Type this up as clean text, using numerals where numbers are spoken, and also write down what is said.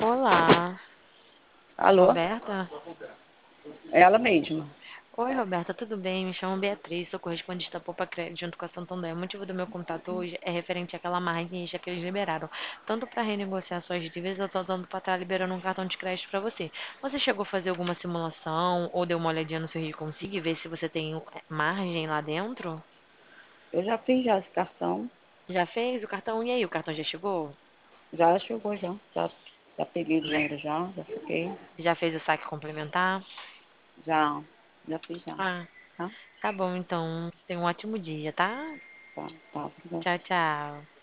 Olá, Alô? Roberta? É ela mesma. Oi, Roberta, tudo bem? Me chamo Beatriz, sou correspondente da Poupa Crédito junto com a Santander. O motivo do meu contato hoje é referente àquela margem que eles liberaram. Tanto para renegociar suas dívidas, eu tô dando para estar liberando um cartão de crédito para você. Você chegou a fazer alguma simulação ou deu uma olhadinha no seu Rio Consigo e ver se você tem margem lá dentro? Eu já fiz já esse cartão. Já fez o cartão? E aí, o cartão já chegou? Já chegou já. Já peguei o dinheiro já fiquei. Já fez o saque complementar? Já, já fiz já. Ah, Tá? tá bom, então. Tenha um ótimo dia, tá? Tá, tá. Obrigada. Tchau, tchau.